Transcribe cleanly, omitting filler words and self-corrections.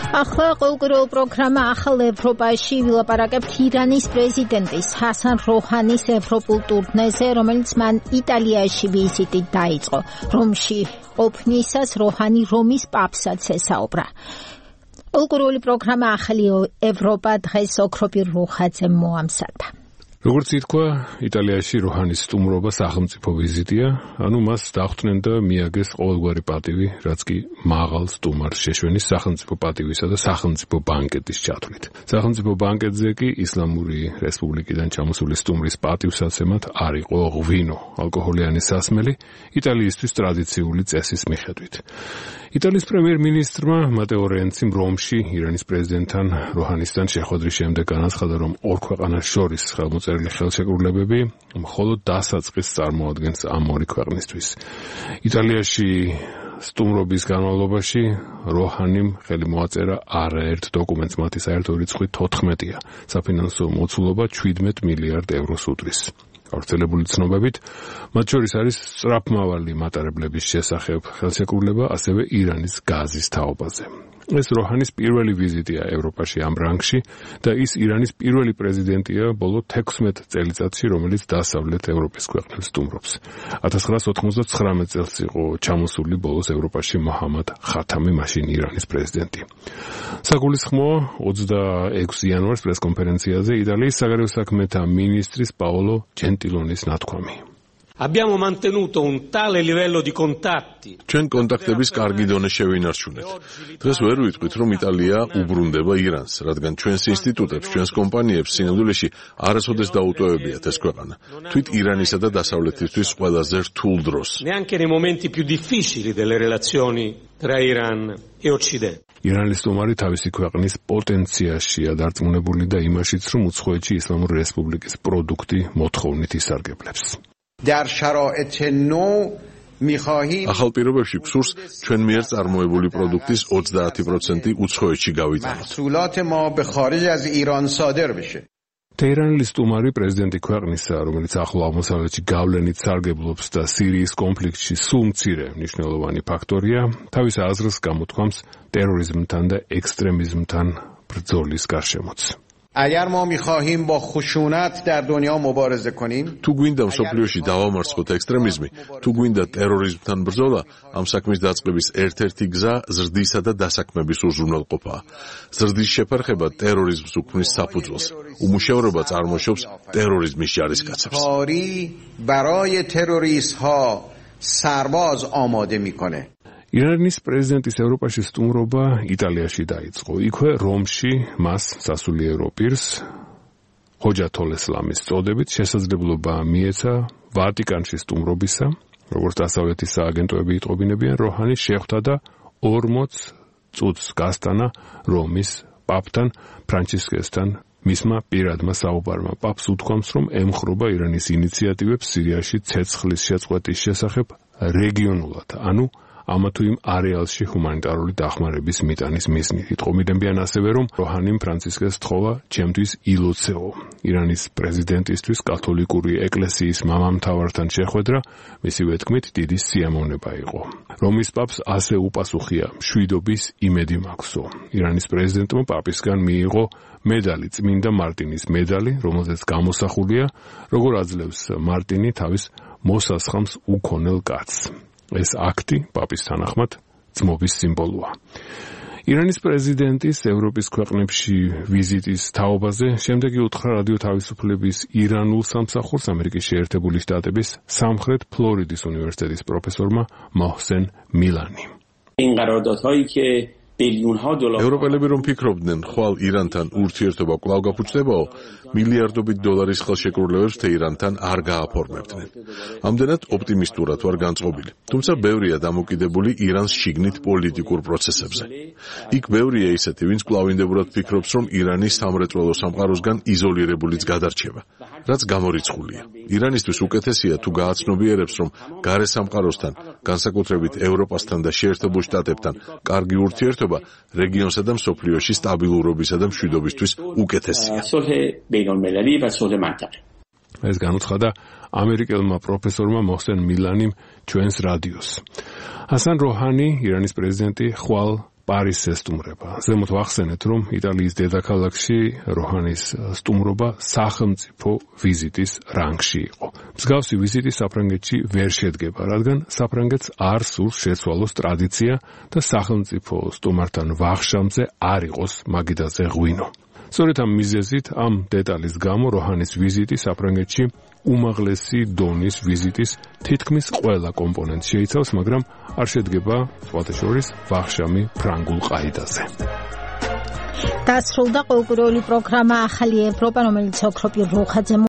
ახლა ყოველკვირეულ პროგრამა ახალ ევროპაში ვილაპარაკებთ ირანის პრეზიდენტის ჰასან როჰანის ევროპულ ტურნეზე, რომელიც მან იტალიაში ვიზიტით დაიწყო. რომში ყოფნისას როჰანი რომის პაპსაც ესაუბრა. ყოველკვირეული პროგრამა ახალი ევროპა დღეს ოქროპირ რუხაძემ მოამზადა. როგორც ითქვა, იტალიაში როჰანის სტუმრობა სახელმწიფო ვიზიტია, ანუ მას დახვდნენ და მიაგეს ყოველგვარი პატივი, რაც კი მაღალ სტუმარს შეშვენის სახელმწიფო პატივისა და სახელმწიფო ბანკეტის ჩათვლით. სახელმწიფო ბანკეტზე კი ისლამური რესპუბლიკიდან ჩამოსული სტუმრის პატივსაცემად არ იყო ღვინო, ალკოჰოლიანი სასმელი, იტალიისთვის ტრადიციული წესის მიხედვით. იტალიის პრემიერ-მინისტრმა მატეო რენციმ რომში ირანის პრეზიდენტთან როჰანისთან შეხვედრის შემდეგ განაცხადა, რომ ორ ქვეყანას შორის ხელმოწერილი ხელშეკრულებები მხოლოდ დასაწყისს წარმოადგენს ამ ორი ქვეყნისთვის. იტალიაში სტუმრობის განმავლობაში როჰანიმ ხელი მოაწერა არაერთ დოკუმენტს, მათი საერთო რიცხვი 14-ია. საფინანსო მოცულობა 17 მილიარდ ევროს უდრის. გავრცელებული ცნობებით, მათ შორის არის სწრაფმავალი მატარებლების შესახებ ხელშეკრულება, ასევე ირანის გაზის თაობაზე. ეს როჰანის პირველი ვიზიტია ევროპაში ამ რანგში და ის ირანის პირველი პრეზიდენტია ბოლო 16 წელიწადში, რომელიც დასავლეთ ევროპის ქვეყნებს სტუმრობს. 1999 წელს იყო ჩამოსული ბოლოს ევროპაში მოჰამად ხათამი, მაშინ ირანის პრეზიდენტი. საგულისხმოა 26 იანვარს პრესკონფერენციაზე იტალიის საგარეო საქმეთა მინისტრის პაოლო ჯენტილონის ნათქვამი. Abbiamo mantenuto un tale livello di contatti. Ჩვენ კონტაქტების კარგი დონე შევინარჩუნეთ. დღეს ვერ ვიტყვით, რომ იტალია უბრუნდება ირანს, რადგან ჩვენს ინსტიტუტებს, ჩვენს კომპანიებს სინამდვილეში არასოდეს დაუტოვებიათ ეს ქვეყანა. თვით ირანისა და დასავლეთისთვის ყველაზე რთულ დროს. Neanche nei momenti più difficili delle relazioni tra Iran e Occidente. ირანის სტუმარი თავისი ქვეყნის პოტენციაშია დარწმუნებული და იმაშიც, რომ უცხოეთში ისლამური რესპუბლიკის პროდუქტი მოთხოვნით ისარგებლებს. ახალ პირობებში გსურს ჩვენ მიერ წარმოებული პროდუქტის 30% უცხოეთში გავიტანოთ. თეირანელი სტუმარი პრეზიდენტი ქვეყნისა, რომელიც ახლო აღმოსავლეთში გავლენით სარგებლობს და სირიის კონფლიქტში სულ მცირე მნიშვნელოვანი ფაქტორია, თავის აზრს გამოთქვამს ტერორიზმთან და ექსტრემიზმთან ბრძოლის გარშემოც. اگر ما می‌خواهیم با خشونت در دنیا مبارزه کنیم თუ გვინდა მსოფლიოში დავამარცხოთ ექსტრემიზმი, თუ გვინდა ტერორიზმთან ბრძოლა, ამ საქმის დაწყების ერთ-ერთი გზა ზრდისა და დასაქმების უზრუნველყოფაა. ზრდის შეფერხება ტერორიზმს უქმნის საფუძველს. უმუშევრობა წარმოშობს ტერორიზმის ჯარისკაცებს. برای تروریست‌ها سرباز آماده می‌کنه. ირანის პრეზიდენტის ევროპაში სტუმრობა იტალიაში დაიწყო. იქვე რომში მას სასულიერო პირს ჰოჯათოლესლამის წოდებით შესაძლებლობა მიეცა ვატიკანში სტუმრობისა, როგორც დასავლეთის სააგენტოები იტყობინებიან, როჰანის შეხვდა და 40 წუთს გასტანა რომის პაპთან ფრანჩისკესთან. მისმა პირადმა საუბარმა პაპს უთქვამს, რომ ემხრობა ირანის ინიციატივებს სირიაში ცეცხლის შეწყვეტის შესახებ რეგიონულად, ანუ ამა თუ იმ არეალში ჰუმანიტარული დახმარების მიტანის მიზნით. იტყობინებიან ასევე, რომ როჰანიმ ფრანცისკეს თხოვა ჩემთვის ილოცეო. ირანის პრეზიდენტისთვის კათოლიკური ეკლესიის მამამთავართან შეხვედრა მისივე თქმით დიდი სიამოვნება იყო. რომის პაპს ასე უპასუხია, მშვიდობის იმედი მაქვსო. ირანის პრეზიდენტმა პაპისგან მიიღო მედალი, წმინდა მარტინის მედალი, რომელზეც გამოსახულია, როგორ აძლევს მარტინი თავის მოსასხამს უქონელ კაცს. ეს აქტი პაპის თანახმად ძმობის სიმბოლოა. ირანის პრეზიდენტის ევროპის ქვეყნებში ვიზიტის თაობაზე შემდეგი უთხრა რადიო თავისუფლების ირანულ სამსახურს ამერიკის შეერთებული შტატების სამხრეთ ფლორიდის უნივერსიტეტის პროფესორმა მოჰსენ მილანი. این قراردادهایی که بیلیون‌ها دلار ევროპელები რომ ფიქრობდნენ, ხვალ ირანთან ურთიერთობა კვლავ გაფუძნდებაო, მილიარდობით დოლარის ხელშეკრულებებს თეირანთან არ გააფორმებდნენ. ამდენად ოპტიმისტურად ვარ განწყობილი. თუმცა ბევრია დამოკიდებული ირანს შიგნით პოლიტიკურ პროცესებზე. იქ ბევრია ისეთი, ვინც კვლავინდებურად ფიქრობს, რომ ირანი სამრეწველო სამყაროსგან იზოლირებულიც გადარჩება, რაც გამორიცხულია. ირანისთვის უკეთესია თუ გააცნობიერებს, რომ გარე სამყაროსთან, განსაკუთრებით ევროპასთან და შეერთებულ შტატებთან კარგი ურთიერთობა რეგიონსა და მსოფლიოში სტაბილურობისა და მშვიდობისთვის უკეთესია. ეს განუცხადა ამერიკელმა პროფესორმა მოჰსენ მილანიმ ჩვენს რადიოს. ჰასან როჰანი, ირანის პრეზიდენტი, ხვალ პარიზს ესტუმრება. ზემოთ ვახსენეთ, რომ იტალიის დედაქალაქში როჰანის სტუმრობა სახელმწიფო ვიზიტის რანგში იყო. მსგავსი ვიზიტი საფრანგეთში ვერ შედგება, რადგან საფრანგეთს არ სურს შეცვალოს ტრადიცია და სახელმწიფო სტუმართან ვახშამზე არ იყოს მაგიდაზე ღვინო. სწორედ ამ მიზეზით ამ დეტალის გამო როჰანის ვიზიტი საფრანგეთში უმაღლესი დონის ვიზიტის თითქმის ყველა კომპონენტს შეიცავს, მაგრამ არ შედგება სხვათა შორის ვახშამი ფრანგულ ყაიდაზე. დასრულდა ყოველკვირეული პროგრამა ახალი ევროპა, რომელიც ოქროპირ როხაძე